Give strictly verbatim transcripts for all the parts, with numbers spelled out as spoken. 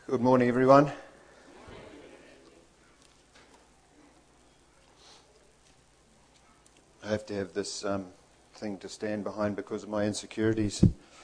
Good morning, everyone. I have to have this um, thing to stand behind because of my insecurities.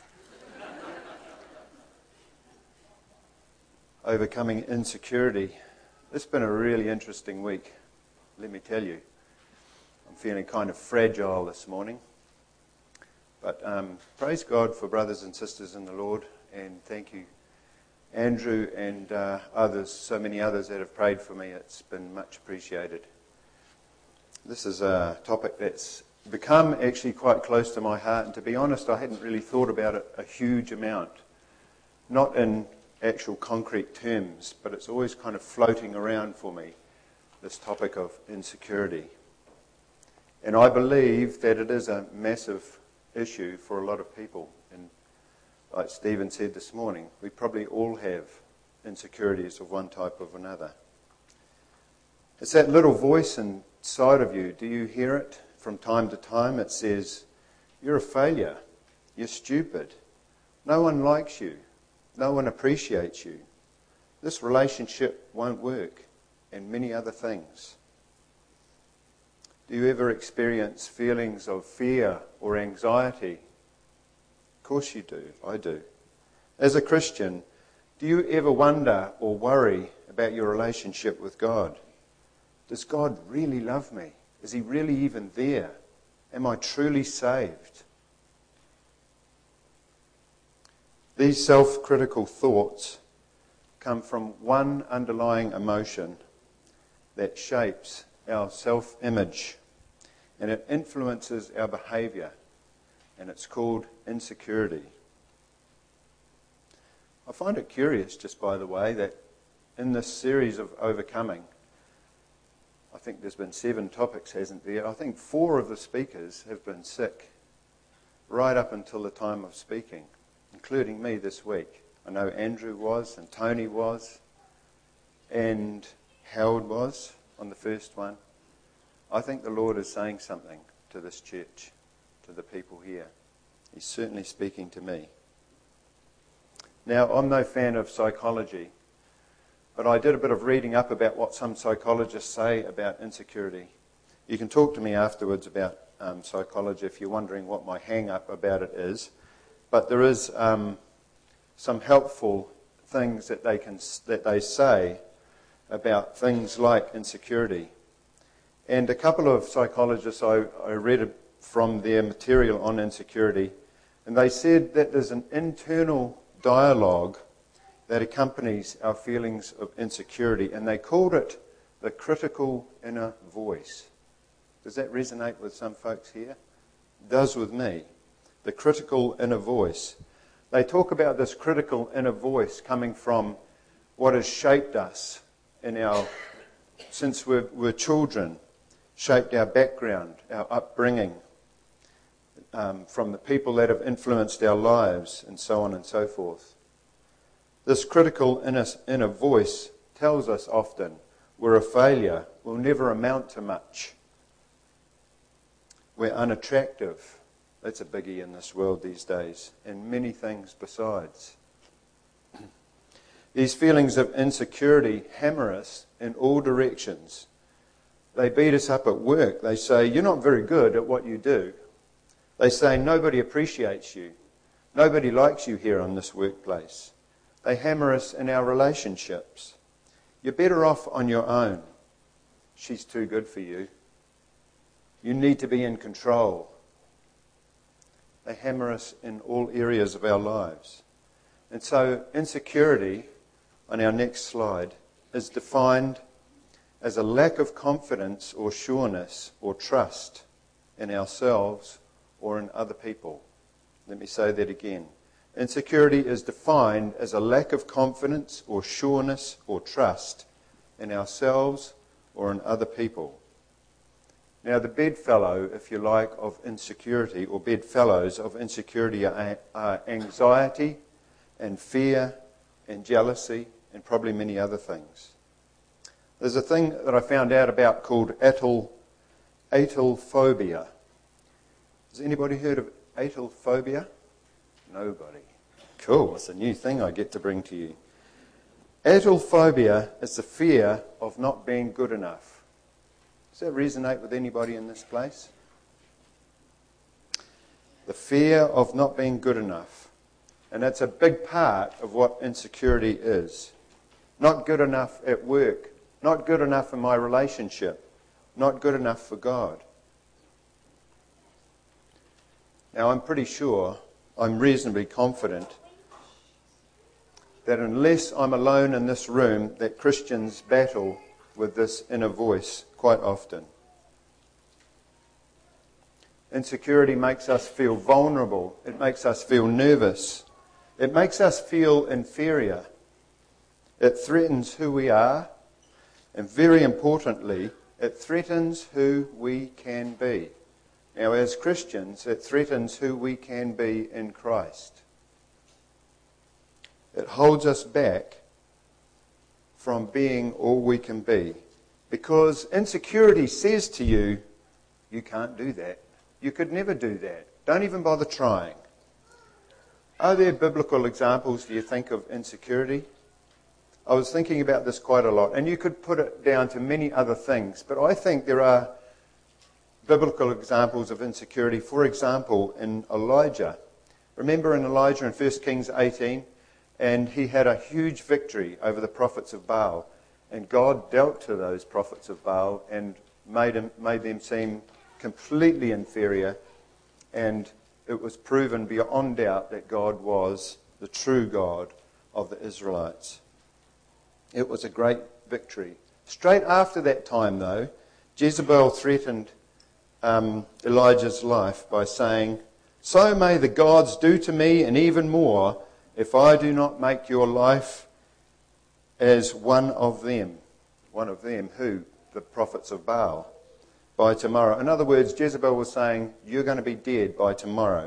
Overcoming insecurity. It's been a really interesting week, let me tell you. I'm feeling kind of fragile this morning. But um, praise God for brothers and sisters in the Lord, and thank you, Andrew and uh, others, so many others that have prayed for me. It's been much appreciated. This is a topic that's become actually quite close to my heart, and to be honest, I hadn't really thought about it a huge amount. Not in actual concrete terms, but it's always kind of floating around for me, this topic of insecurity. And I believe that it is a massive issue for a lot of people. And like Stephen said this morning, we probably all have insecurities of one type or another. It's that little voice inside of you. Do you hear it from time to time? It says, you're a failure. You're stupid. No one likes you. No one appreciates you. This relationship won't work, and many other things. Do you ever experience feelings of fear or anxiety? Of course you do. I do. As a Christian, do you ever wonder or worry about your relationship with God? Does God really love me? Is He really even there? Am I truly saved? These self-critical thoughts come from one underlying emotion that shapes our self-image, and it influences our behaviour, and it's called insecurity. I find it curious, just by the way, that in this series of overcoming, I think there's been seven topics, hasn't there? I think four of the speakers have been sick right up until the time of speaking, including me this week. I know Andrew was, and Tony was, and Howard was on the first one. I think the Lord is saying something to this church, to the people here. He's certainly speaking to me. Now, I'm no fan of psychology, but I did a bit of reading up about what some psychologists say about insecurity. You can talk to me afterwards about um, psychology if you're wondering what my hang-up about it is. But there is um, some helpful things that they can that they say about things like insecurity. And a couple of psychologists I, I read from their material on insecurity, and they said that there's an internal dialogue that accompanies our feelings of insecurity, and they called it the critical inner voice. Does that resonate with some folks here? It does with me. The critical inner voice. They talk about this critical inner voice coming from what has shaped us in our, since we're, we're children, shaped our background, our upbringing, um, from the people that have influenced our lives, and so on and so forth. This critical inner, inner voice tells us often we're a failure, we'll never amount to much, we're unattractive. That's a biggie in this world these days, and many things besides. These feelings of insecurity hammer us in all directions. They beat us up at work. They say, you're not very good at what you do. They say, nobody appreciates you. Nobody likes you here on this workplace. They hammer us in our relationships. You're better off on your own. She's too good for you. You need to be in control. They hammer us in all areas of our lives. And so insecurity, on our next slide, is defined as a lack of confidence or sureness or trust in ourselves or in other people. Let me say that again. Insecurity is defined as a lack of confidence or sureness or trust in ourselves or in other people. Now, the bedfellow, if you like, of insecurity, or bedfellows of insecurity are, are anxiety and fear and jealousy and probably many other things. There's a thing that I found out about called atyl, atylophobia. Has anybody heard of atylophobia? Nobody. Cool, it's a new thing I get to bring to you. Atelphobia is the fear of not being good enough. Does that resonate with anybody in this place? The fear of not being good enough. And that's a big part of what insecurity is. Not good enough at work. Not good enough in my relationship. Not good enough for God. Now, I'm pretty sure, I'm reasonably confident, that unless I'm alone in this room, that Christians battle with this inner voice quite often. Insecurity makes us feel vulnerable. It makes us feel nervous. It makes us feel inferior. It threatens who we are. And very importantly, it threatens who we can be. Now, as Christians, it threatens who we can be in Christ. It holds us back from being all we can be. Because insecurity says to you, you can't do that. You could never do that. Don't even bother trying. Are there biblical examples, do you think, of insecurity? I was thinking about this quite a lot, and you could put it down to many other things, but I think there are biblical examples of insecurity. For example, in Elijah. Remember in Elijah in First Kings eighteen? And he had a huge victory over the prophets of Baal. And God dealt to those prophets of Baal and made, him, made them seem completely inferior. And it was proven beyond doubt that God was the true God of the Israelites. It was a great victory. Straight after that time, though, Jezebel threatened um, Elijah's life by saying, "So may the gods do to me, and even more, if I do not make your life as one of them." One of them, who? The prophets of Baal. By tomorrow. In other words, Jezebel was saying, you're going to be dead by tomorrow.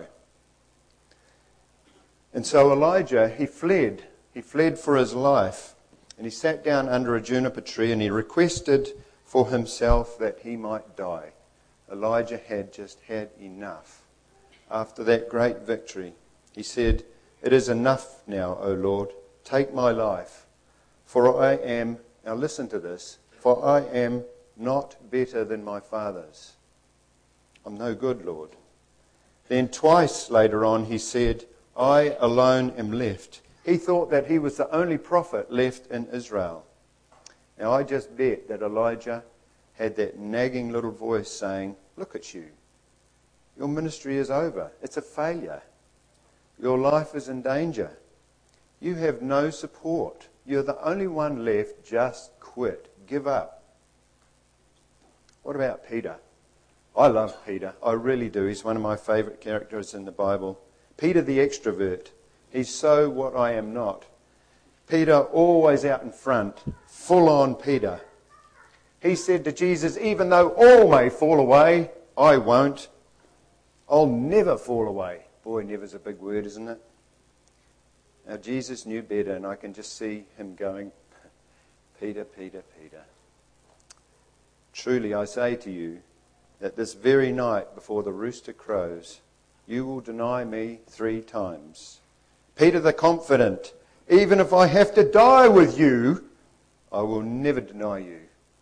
And so Elijah, he fled. He fled for his life. And he sat down under a juniper tree and he requested for himself that he might die. Elijah had just had enough. After that great victory, he said, "It is enough now, O Lord. Take my life. For I am," now listen to this, "for I am not better than my fathers. I'm no good, Lord." Then twice later on he said, "I alone am left." He thought that he was the only prophet left in Israel. Now I just bet that Elijah had that nagging little voice saying, "Look at you. Your ministry is over. It's a failure. Your life is in danger. You have no support. You're the only one left. Just quit. Give up." What about Peter? I love Peter. I really do. He's one of my favourite characters in the Bible. Peter the extrovert. He's so what I am not. Peter always out in front. Full on Peter. He said to Jesus, "Even though all may fall away, I won't. I'll never fall away." Boy, never's a big word, isn't it? Now, Jesus knew better, and I can just see him going, "Peter, Peter, Peter. Truly, I say to you that this very night before the rooster crows, you will deny me three times." Peter the confident, "Even if I have to die with you, I will never deny you."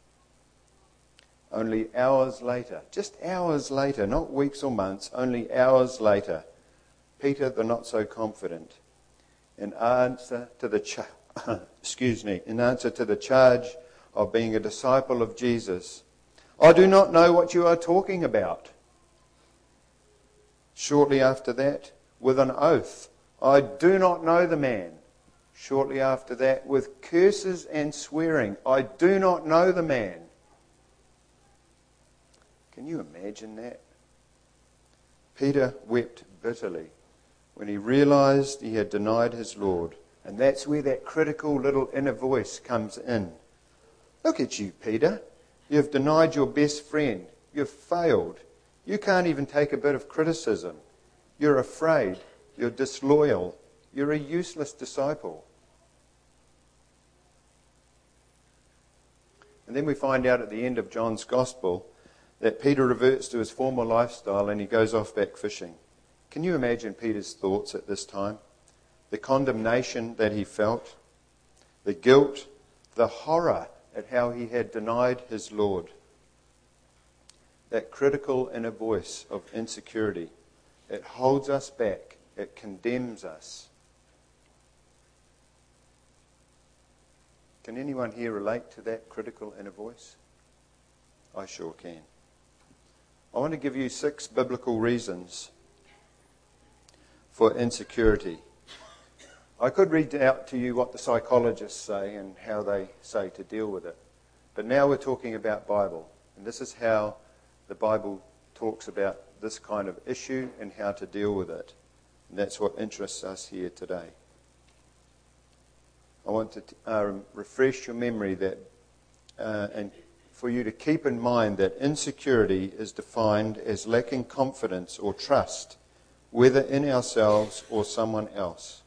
Only hours later, just hours later, not weeks or months, only hours later, Peter the not so confident, in answer to the cha- excuse me, in answer to the charge of being a disciple of Jesus, "I do not know what you are talking about." Shortly after that, with an oath, "I do not know the man." Shortly after that, with curses and swearing, "I do not know the man." Can you imagine that? Peter wept bitterly when he realized he had denied his Lord. And that's where that critical little inner voice comes in. Look at you, Peter. You've denied your best friend. You've failed. You can't even take a bit of criticism. You're afraid. You're disloyal. You're a useless disciple. And then we find out at the end of John's Gospel that Peter reverts to his former lifestyle and he goes off back fishing. Can you imagine Peter's thoughts at this time? The condemnation that he felt. the guilt, the horror at how he had denied his Lord. That critical inner voice of insecurity, it holds us back, it condemns us. Can anyone here relate to that critical inner voice? I sure can. I want to give you six biblical reasons for insecurity. I could read out to you what the psychologists say and how they say to deal with it. But now we're talking about Bible. And this is how the Bible talks about this kind of issue and how to deal with it. And that's what interests us here today. I want to uh, refresh your memory that, uh, and for you to keep in mind that insecurity is defined as lacking confidence or trust, whether in ourselves or someone else.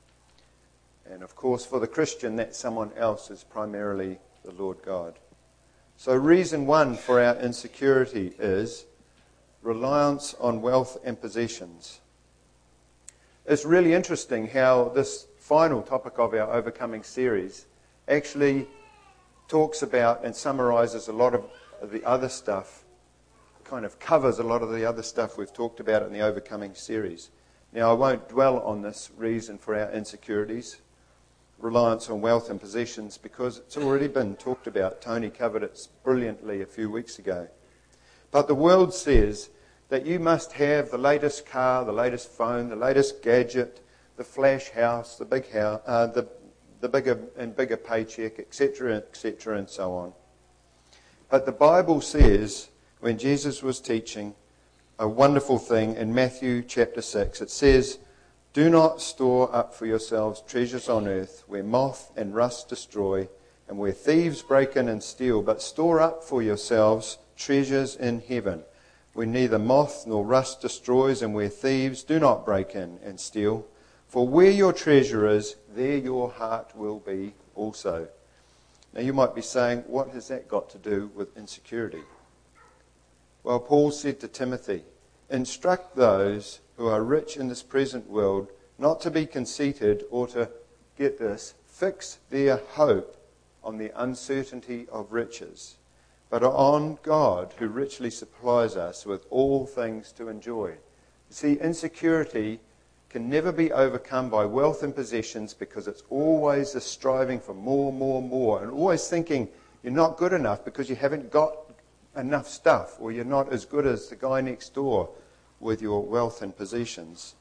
And of course, for the Christian, that someone else is primarily the Lord God. So reason one for our insecurity is reliance on wealth and possessions. It's really interesting how this final topic of our Overcoming series actually talks about and summarizes a lot of the other stuff, kind of covers a lot of the other stuff we've talked about in the Overcoming series. Now, I won't dwell on this reason for our insecurities, reliance on wealth and possessions, because it's already been talked about. Tony covered it brilliantly a few weeks ago. But the world says that you must have the latest car, the latest phone, the latest gadget, the flash house, the big house, uh, the the bigger and bigger paycheck, et cetera, et cetera, and so on. But the Bible says, when Jesus was teaching, a wonderful thing in Matthew chapter six. It says, "Do not store up for yourselves treasures on earth, where moth and rust destroy, and where thieves break in and steal, but store up for yourselves treasures in heaven, where neither moth nor rust destroys, and where thieves do not break in and steal. For where your treasure is, there your heart will be also." Now you might be saying, what has that got to do with insecurity? Well, Paul said to Timothy, "Instruct those who are rich in this present world not to be conceited or to," get this, "fix their hope on the uncertainty of riches, but on God who richly supplies us with all things to enjoy." You see, insecurity can never be overcome by wealth and possessions, because it's always the striving for more, more, more, and always thinking you're not good enough because you haven't got enough stuff, or you're not as good as the guy next door with your wealth and possessions.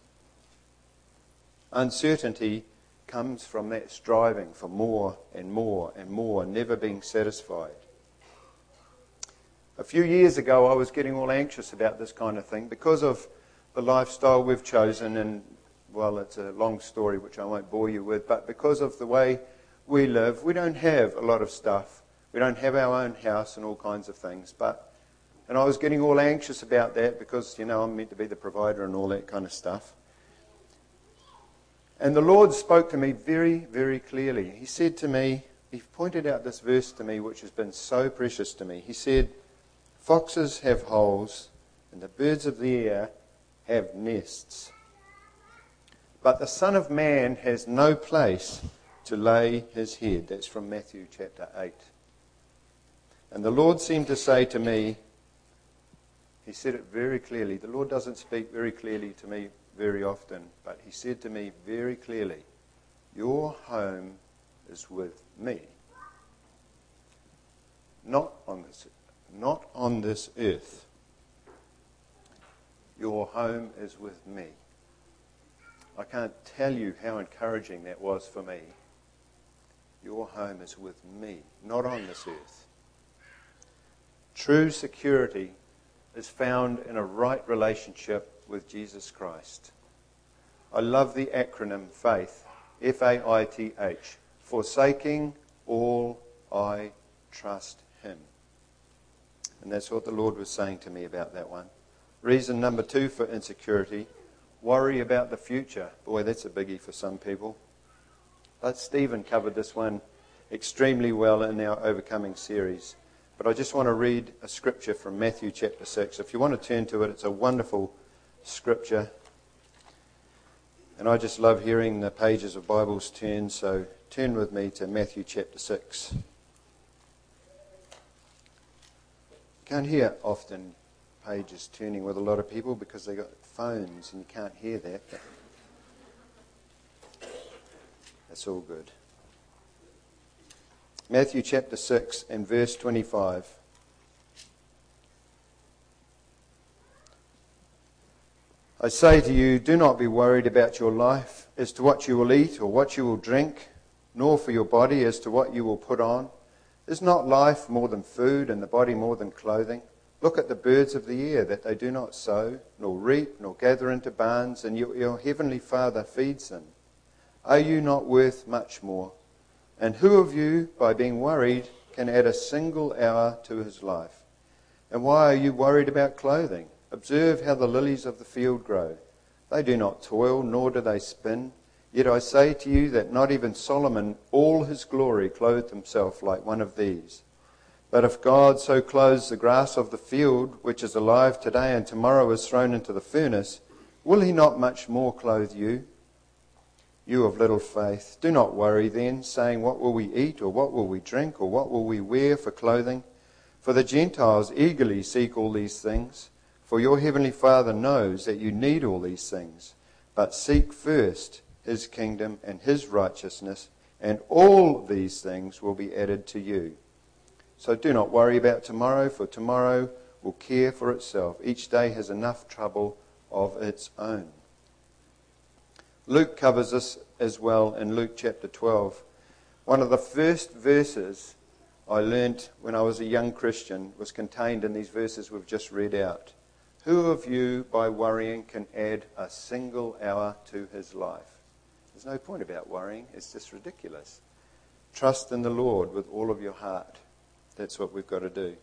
Uncertainty comes from that striving for more and more and more, never being satisfied. A few years ago, I was getting all anxious about this kind of thing because of the lifestyle we've chosen, and well, it's a long story which I won't bore you with, but because of the way we live, we don't have a lot of stuff. We don't have our own house and all kinds of things. But, and I was getting all anxious about that because, you know, I'm meant to be the provider and all that kind of stuff. And the Lord spoke to me very, very clearly. He said to me, He pointed out this verse to me which has been so precious to me. He said, "Foxes have holes and the birds of the air have nests, but the Son of Man has no place to lay his head." That's from Matthew chapter eight. And the Lord seemed to say to me, He said it very clearly. The Lord doesn't speak very clearly to me very often, but He said to me very clearly, "Your home is with me. Not on this, not on this earth. Your home is with me." I can't tell you how encouraging that was for me. Your home is with me, not on this earth. True security is found in a right relationship with Jesus Christ. I love the acronym FAITH, F A I T H, forsaking all, I trust Him. And that's what the Lord was saying to me about that one. Reason number two for insecurity, worry about the future. Boy, that's a biggie for some people. But Stephen covered this one extremely well in our Overcoming series. But I just want to read a scripture from Matthew chapter six. If you want to turn to it, it's a wonderful scripture. And I just love hearing the pages of Bibles turn, so turn with me to Matthew chapter six. Can't hear often pages turning with a lot of people because they've got phones and you can't hear that. That's all good. Matthew chapter six and verse twenty-five. I say to you, do not be worried about your life as to what you will eat or what you will drink, nor for your body as to what you will put on. Is not life more than food and the body more than clothing? Look at the birds of the air, that they do not sow, nor reap, nor gather into barns, and your, your heavenly Father feeds them. Are you not worth much more? And who of you, by being worried, can add a single hour to his life? And why are you worried about clothing? Observe how the lilies of the field grow. They do not toil, nor do they spin. Yet I say to you that not even Solomon, all his glory, clothed himself like one of these. But if God so clothes the grass of the field, which is alive today and tomorrow is thrown into the furnace, will he not much more clothe you? You of little faith, do not worry then, saying, what will we eat, or what will we drink, or what will we wear for clothing? For the Gentiles eagerly seek all these things. For your heavenly Father knows that you need all these things. But seek first his kingdom and his righteousness, and all these things will be added to you. So do not worry about tomorrow, for tomorrow will care for itself. Each day has enough trouble of its own. Luke covers this as well in Luke chapter twelve. One of the first verses I learnt when I was a young Christian was contained in these verses we've just read out. Who of you, by worrying, can add a single hour to his life? There's no point about worrying. It's just ridiculous. Trust in the Lord with all of your heart. That's what we've got to do.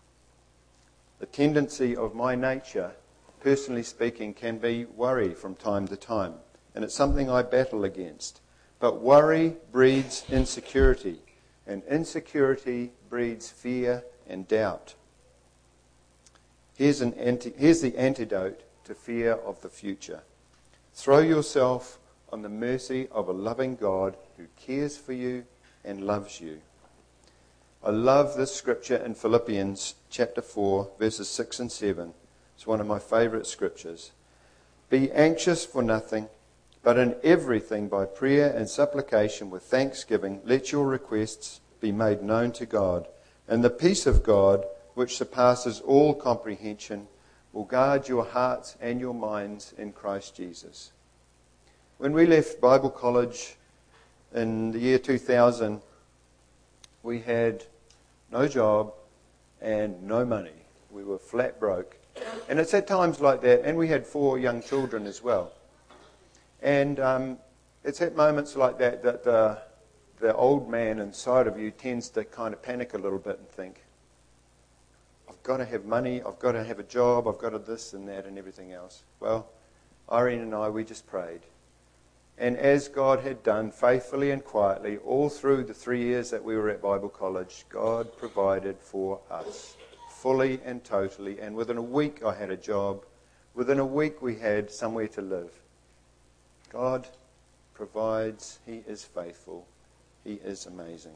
The tendency of my nature, personally speaking, can be worry from time to time. And it's something I battle against. But worry breeds insecurity. And insecurity breeds fear and doubt. Here's, an anti- here's the antidote to fear of the future. Throw yourself on the mercy of a loving God who cares for you and loves you. I love this scripture in Philippians chapter four, verses six and seven. It's one of my favourite scriptures. Be anxious for nothing, but in everything by prayer and supplication with thanksgiving, let your requests be made known to God. And the peace of God, which surpasses all comprehension, will guard your hearts and your minds in Christ Jesus. When we left Bible College in the year two thousand, we had no job and no money. We were flat broke. And it's at times like that, and we had four young children as well. And um, it's at moments like that that the, the old man inside of you tends to kind of panic a little bit and think, I've got to have money, I've got to have a job, I've got to this and that and everything else. Well, Irene and I, we just prayed. And as God had done faithfully and quietly all through the three years that we were at Bible College, God provided for us fully and totally. And within a week I had a job. Within a week we had somewhere to live. God provides. He is faithful. He is amazing.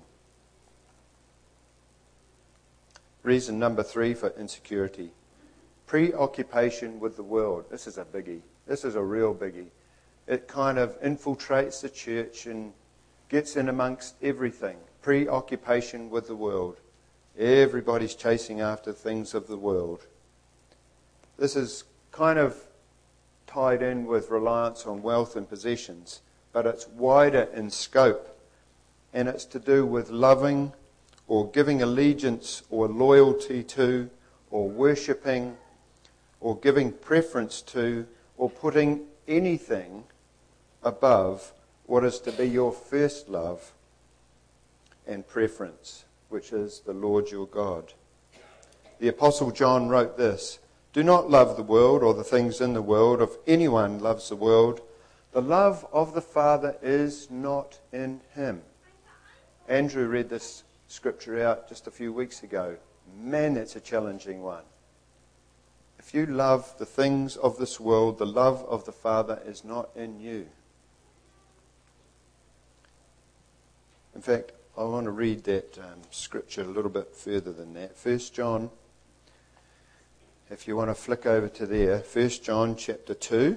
Reason number three for insecurity. Preoccupation with the world. This is a biggie. This is a real biggie. It kind of infiltrates the church and gets in amongst everything. Preoccupation with the world. Everybody's chasing after things of the world. This is kind of tied in with reliance on wealth and possessions, but it's wider in scope, and it's to do with loving or giving allegiance or loyalty to or worshipping or giving preference to or putting anything above what is to be your first love and preference, which is the Lord your God. The Apostle John wrote this, do not love the world or the things in the world. If anyone loves the world, the love of the Father is not in him. Andrew read this scripture out just a few weeks ago. Man, that's a challenging one. If you love the things of this world, the love of the Father is not in you. In fact, I want to read that um, scripture a little bit further than that. First John, if you want to flick over to there, First John chapter two.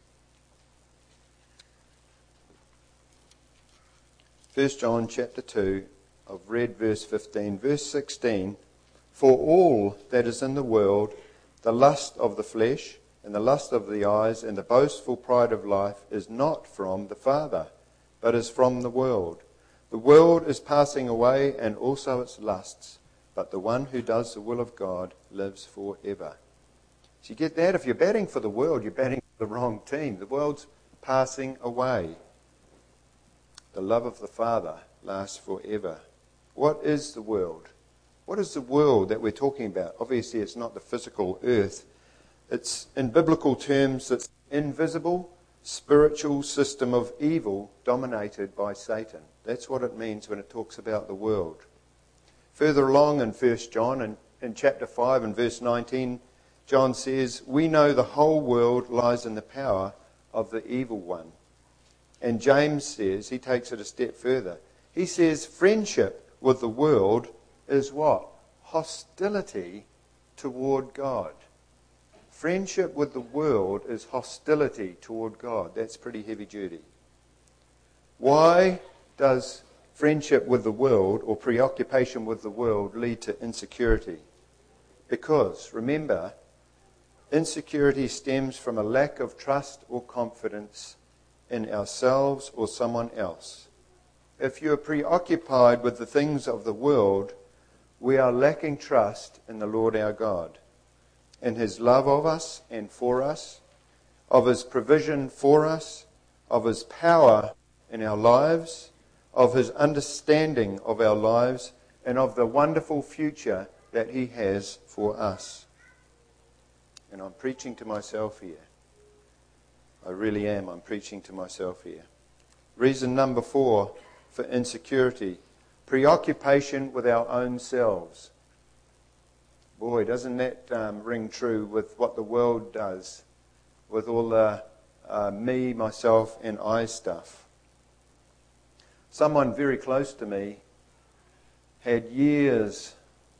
First John chapter two, I've read verse fifteen. Verse sixteen, for all that is in the world, the lust of the flesh, and the lust of the eyes, and the boastful pride of life, is not from the Father, but is from the world. The world is passing away, and also its lusts, but the one who does the will of God lives forever. So you get that? If you're batting for the world, you're batting for the wrong team. The world's passing away. The love of the Father lasts forever. What is the world? What is the world that we're talking about? Obviously, it's not the physical earth. It's, in biblical terms, it's invisible, spiritual system of evil dominated by Satan. That's what it means when it talks about the world. Further along in First John, in, in chapter five and verse nineteen, John says, we know the whole world lies in the power of the evil one. And James says, he takes it a step further. He says, friendship with the world is what? Hostility toward God. Friendship with the world is hostility toward God. That's pretty heavy duty. Why does friendship with the world or preoccupation with the world lead to insecurity? Because, remember, insecurity stems from a lack of trust or confidence in ourselves or someone else. If you are preoccupied with the things of the world, we are lacking trust in the Lord our God, in His love of us and for us, of His provision for us, of His power in our lives, of His understanding of our lives, and of the wonderful future that He has for us. And I'm preaching to myself here. I really am. I'm preaching to myself here. Reason number four for insecurity: preoccupation with our own selves. Boy, doesn't that um, ring true with what the world does, with all the uh, me, myself, and I stuff. Someone very close to me had years,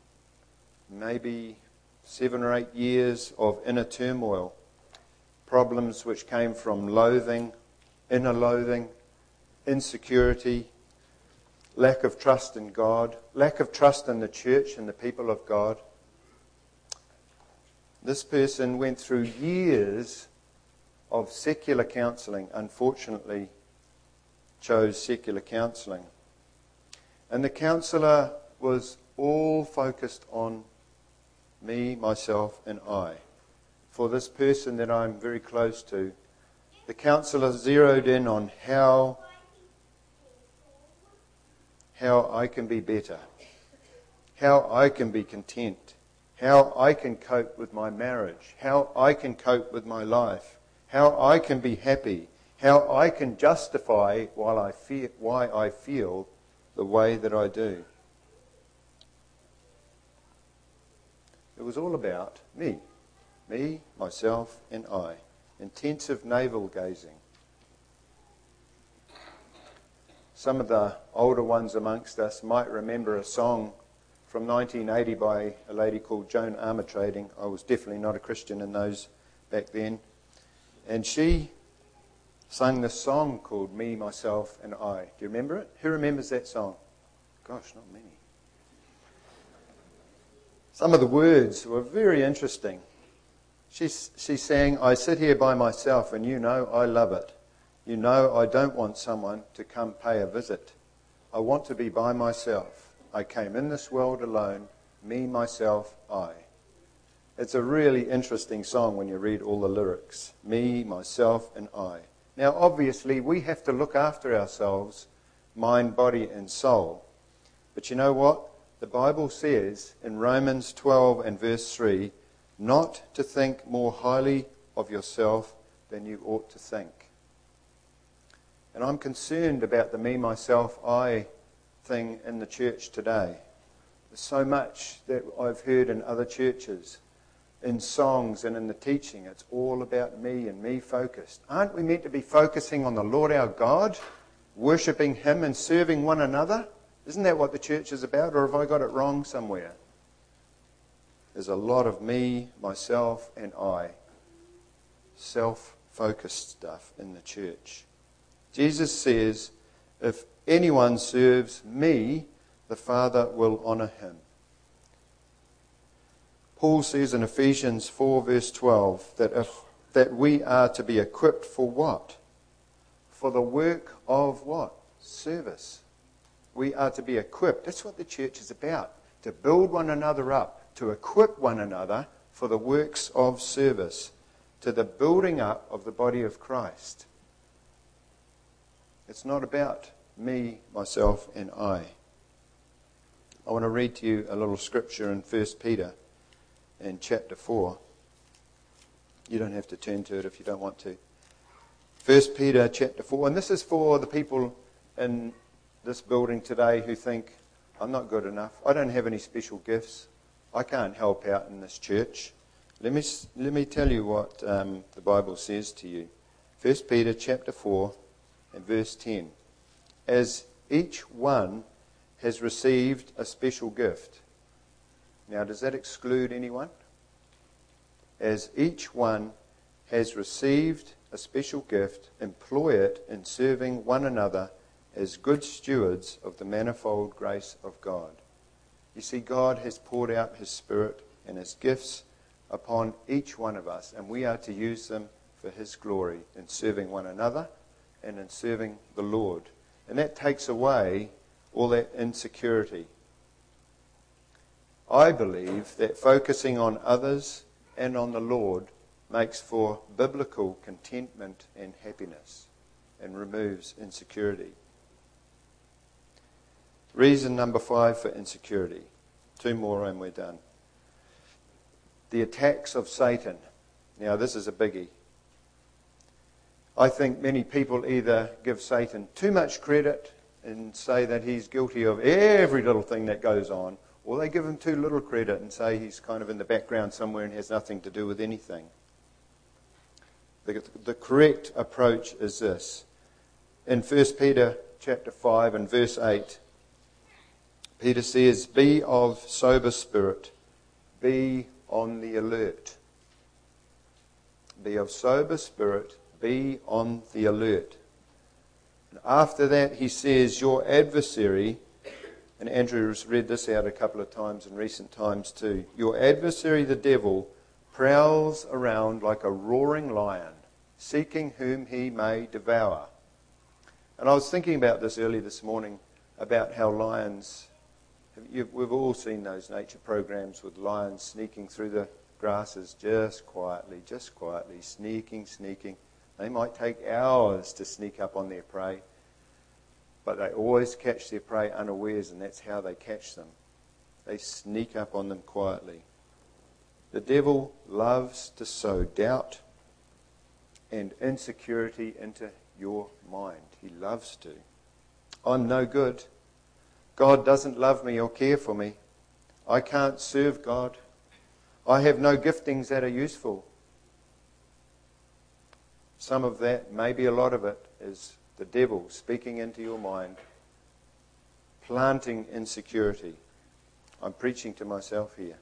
maybe seven or eight years of inner turmoil. Problems which came from loathing, inner loathing, insecurity, lack of trust in God, lack of trust in the church and the people of God. This person went through years of secular counselling, unfortunately chose secular counselling. And the counsellor was all focused on me, myself, and I. For this person that I'm very close to, the counsellor zeroed in on how, how I can be better, how I can be content, how I can cope with my marriage, how I can cope with my life, how I can be happy, how I can justify while I feel, why I feel the way that I do. It was all about me. Me, myself, and I. Intensive navel gazing. Some of the older ones amongst us might remember a song from nineteen eighty by a lady called Joan Armatrading. I was definitely not a Christian in those back then. And she sang this song called Me, Myself, and I. Do you remember it? Who remembers that song? Gosh, not many. Some of the words were very interesting. She's, she's saying, I sit here by myself and you know I love it. You know I don't want someone to come pay a visit. I want to be by myself. I came in this world alone, me, myself, I. It's a really interesting song when you read all the lyrics. Me, myself, and I. Now obviously we have to look after ourselves, mind, body, and soul. But you know what? The Bible says in Romans twelve and verse three, not to think more highly of yourself than you ought to think. And I'm concerned about the me, myself, I thing in the church today. There's so much that I've heard in other churches, in songs and in the teaching. It's all about me and me focused. Aren't we meant to be focusing on the Lord our God? worshipping Him and serving one another? Isn't that what the church is about, or have I got it wrong somewhere? There's a lot of me, myself, and I. Self-focused stuff in the church. Jesus says, if anyone serves me, the Father will honour him. Paul says in Ephesians four verse twelve that if that we are to be equipped for what? For the work of what? Service. We are to be equipped. That's what the church is about. To build one another up. To equip one another for the works of service. To the building up of the body of Christ. It's not about me, myself, and I. I want to read to you a little scripture in First Peter in chapter four. You don't have to turn to it if you don't want to. First Peter chapter four. And this is for the people in this building today who think, I'm not good enough. I don't have any special gifts. I can't help out in this church. Let me let me tell you what um, the Bible says to you. First Peter chapter four and verse ten. As each one has received a special gift. Now, does that exclude anyone? As each one has received a special gift, employ it in serving one another as good stewards of the manifold grace of God. You see, God has poured out His Spirit and His gifts upon each one of us, and we are to use them for His glory in serving one another and in serving the Lord. And that takes away all that insecurity. I believe that focusing on others and on the Lord makes for biblical contentment and happiness and removes insecurity. Reason number five for insecurity. Two more and we're done. The attacks of Satan. Now this is a biggie. I think many people either give Satan too much credit and say that he's guilty of every little thing that goes on, or they give him too little credit and say he's kind of in the background somewhere and has nothing to do with anything. The, the correct approach is this. In First Peter chapter five and verse eight, Peter says, be of sober spirit, be on the alert. Be of sober spirit, be on the alert. And after that he says, your adversary, and Andrew has read this out a couple of times in recent times too, your adversary the devil prowls around like a roaring lion, seeking whom he may devour. And I was thinking about this early this morning, about how lions, we've all seen those nature programs with lions sneaking through the grasses just quietly, just quietly, sneaking, sneaking. They might take hours to sneak up on their prey, but they always catch their prey unawares, and that's how they catch them. They sneak up on them quietly. The devil loves to sow doubt and insecurity into your mind. He loves to. I'm no good. God doesn't love me or care for me. I can't serve God. I have no giftings that are useful. Some of that, maybe a lot of it, is the devil speaking into your mind, planting insecurity. I'm preaching to myself here.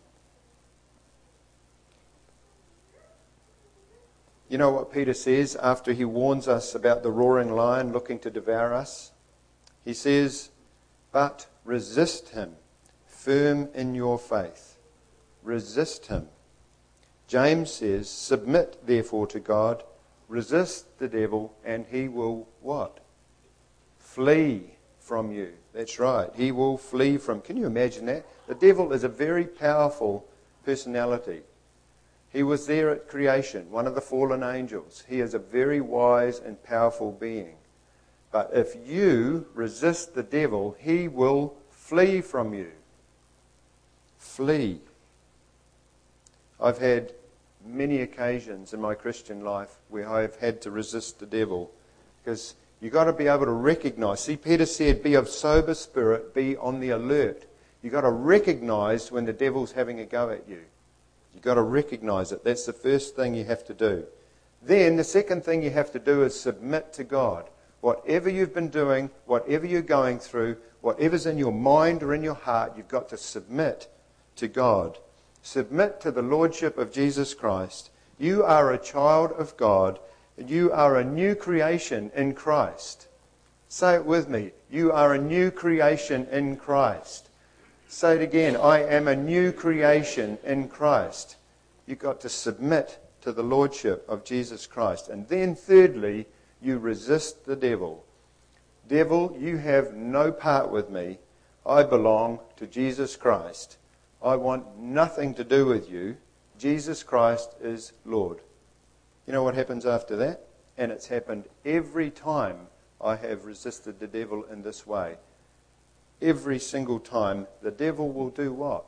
You know what Peter says after he warns us about the roaring lion looking to devour us? He says, but resist him, firm in your faith. Resist him. James says, submit therefore to God, resist the devil, and he will what? Flee from you. That's right. He will flee from. Can you imagine that? The devil is a very powerful personality. He was there at creation, one of the fallen angels. He is a very wise and powerful being. But if you resist the devil, he will flee from you. Flee. I've had many occasions in my Christian life where I've had to resist the devil, because you've got to be able to recognize. See, Peter said, be of sober spirit, be on the alert. You've got to recognize when the devil's having a go at you. You've got to recognize it. That's the first thing you have to do. Then the second thing you have to do is submit to God. Whatever you've been doing, whatever you're going through, whatever's in your mind or in your heart, you've got to submit to God. Submit to the Lordship of Jesus Christ. You are a child of God, and you are a new creation in Christ. Say it with me. You are a new creation in Christ. Say it again. I am a new creation in Christ. You've got to submit to the Lordship of Jesus Christ. And then thirdly, you resist the devil. Devil, you have no part with me. I belong to Jesus Christ. I want nothing to do with you. Jesus Christ is Lord. You know what happens after that? And it's happened every time I have resisted the devil in this way. Every single time, the devil will do what?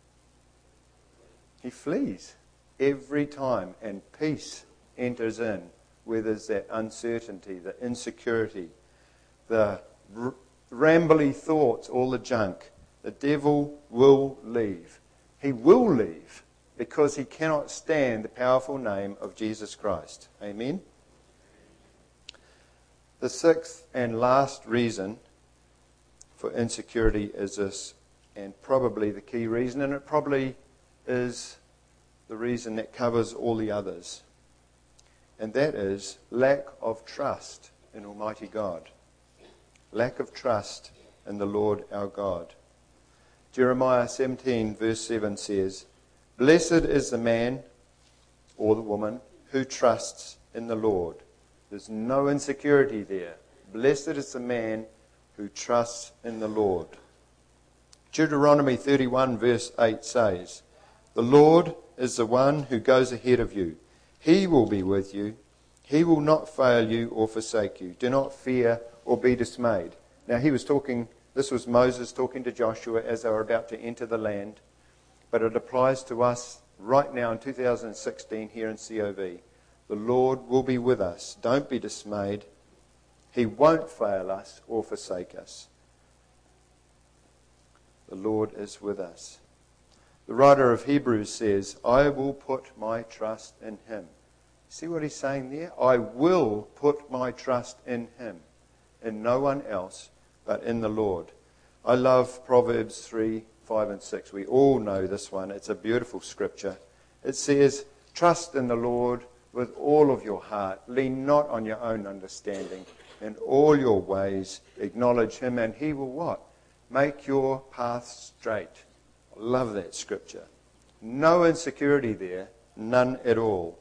He flees. Every time. And peace enters in where there's that uncertainty, the insecurity, the r- rambly thoughts, all the junk. The devil will leave. He will leave because he cannot stand the powerful name of Jesus Christ. Amen? The sixth and last reason for insecurity is this, and probably the key reason, and it probably is the reason that covers all the others. And that is lack of trust in Almighty God. Lack of trust in the Lord our God. Jeremiah seventeen verse seven says, "Blessed is the man or the woman who trusts in the Lord." There's no insecurity there. Blessed is the man who trusts in the Lord. Deuteronomy thirty-one verse eight says, "The Lord is the one who goes ahead of you. He will be with you. He will not fail you or forsake you. Do not fear or be dismayed." Now he was talking, this was Moses talking to Joshua as they were about to enter the land. But it applies to us right now in two thousand sixteen here in C O V. The Lord will be with us. Don't be dismayed. He won't fail us or forsake us. The Lord is with us. The writer of Hebrews says, "I will put my trust in him." See what he's saying there? I will put my trust in him, in no one else, but in the Lord. I love Proverbs three, five and six. We all know this one. It's a beautiful scripture. It says, "Trust in the Lord with all of your heart. Lean not on your own understanding. In all your ways acknowledge him, and he will" what? "Make your path straight." I love that scripture. No insecurity there, none at all.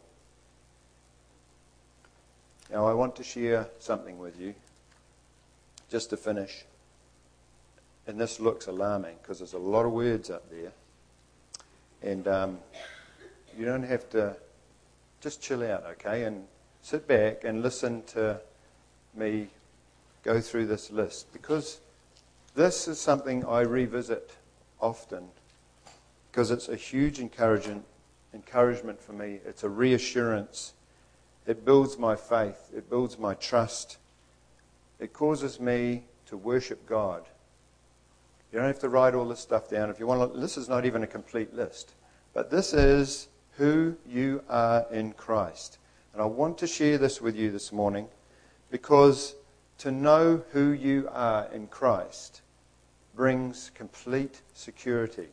Now I want to share something with you, just to finish. And this looks alarming because there's a lot of words up there. And um, you don't have to, just chill out, okay? And sit back and listen to me go through this list. Because this is something I revisit often. Because it's a huge encouragement, encouragement for me. It's a reassurance. It builds my faith. It builds my trust. It causes me to worship God. You don't have to write all this stuff down. If you want to, this is not even a complete list. But this is who you are in Christ. And I want to share this with you this morning because to know who you are in Christ brings complete security.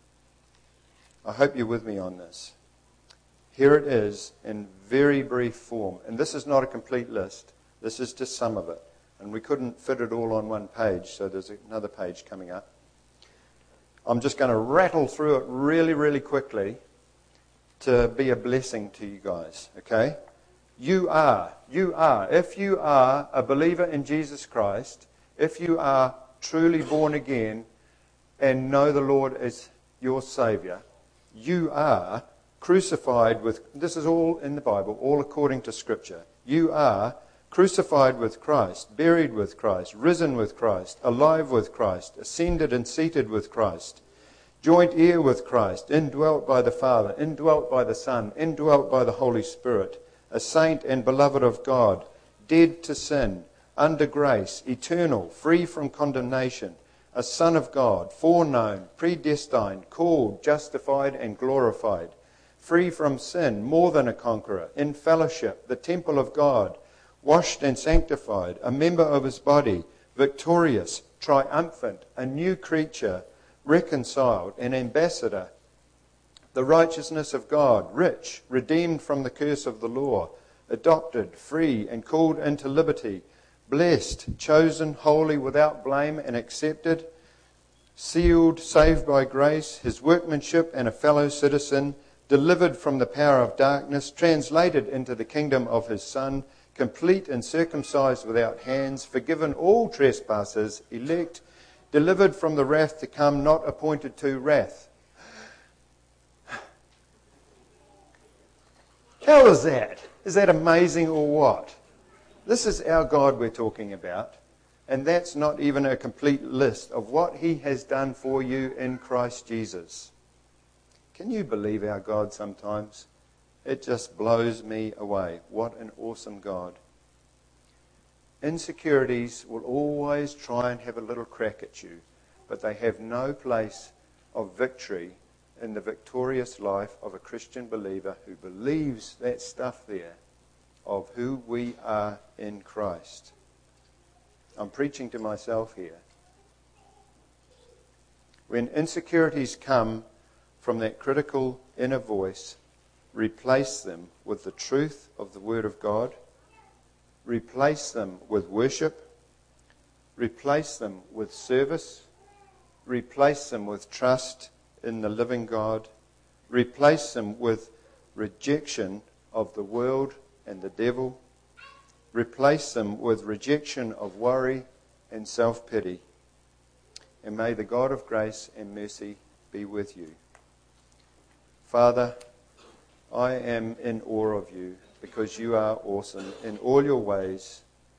I hope you're with me on this. Here it is in very brief form. And this is not a complete list. This is just some of it. And we couldn't fit it all on one page, so there's another page coming up. I'm just going to rattle through it really, really quickly to be a blessing to you guys, okay? You are, you are, if you are a believer in Jesus Christ, if you are truly born again and know the Lord as your Saviour, you are crucified with, this is all in the Bible, all according to Scripture. You are crucified with Christ, buried with Christ, risen with Christ, alive with Christ, ascended and seated with Christ, joint heir with Christ, indwelt by the Father, indwelt by the Son, indwelt by the Holy Spirit, a saint and beloved of God, dead to sin, under grace, eternal, free from condemnation, a son of God, foreknown, predestined, called, justified and glorified, free from sin, more than a conqueror, in fellowship, the temple of God, washed and sanctified, a member of his body, victorious, triumphant, a new creature, reconciled, an ambassador, the righteousness of God, rich, redeemed from the curse of the law, adopted, free, and called into liberty, blessed, chosen, holy, without blame, and accepted, sealed, saved by grace, his workmanship and a fellow citizen, delivered from the power of darkness, translated into the kingdom of his Son, complete and circumcised without hands, forgiven all trespasses, elect, delivered from the wrath to come, not appointed to wrath. How is that? Is that amazing or what? This is our God we're talking about. And that's not even a complete list of what he has done for you in Christ Jesus. Can you believe our God sometimes? It just blows me away. What an awesome God. Insecurities will always try and have a little crack at you, but they have no place of victory in the victorious life of a Christian believer who believes that stuff there of who we are in Christ. I'm preaching to myself here. When insecurities come from that critical inner voice, replace them with the truth of the Word of God. Replace them with worship. Replace them with service. Replace them with trust in the living God. Replace them with rejection of the world and the devil. Replace them with rejection of worry and self-pity. And may the God of grace and mercy be with you. Father, I am in awe of you because you are awesome in all your ways,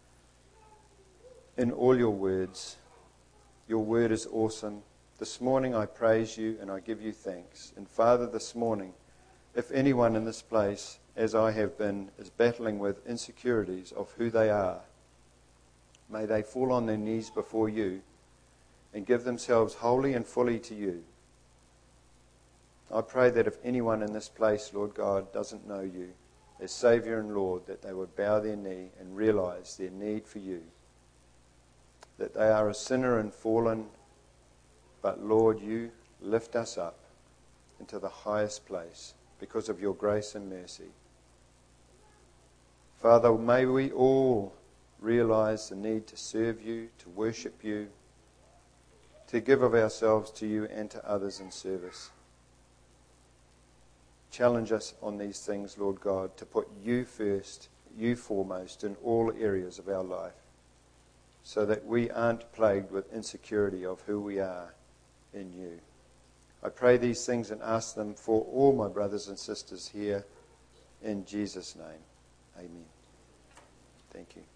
in all your words. Your word is awesome. This morning I praise you and I give you thanks. And Father, this morning, if anyone in this place, as I have been, is battling with insecurities of who they are, may they fall on their knees before you and give themselves wholly and fully to you. I pray that if anyone in this place, Lord God, doesn't know you as Saviour and Lord, that they would bow their knee and realize their need for you, that they are a sinner and fallen, but Lord, you lift us up into the highest place because of your grace and mercy. Father, may we all realize the need to serve you, to worship you, to give of ourselves to you and to others in service. Challenge us on these things, Lord God, to put you first, you foremost in all areas of our life, so that we aren't plagued with insecurity of who we are in you. I pray these things and ask them for all my brothers and sisters here in Jesus' name. Amen. Thank you.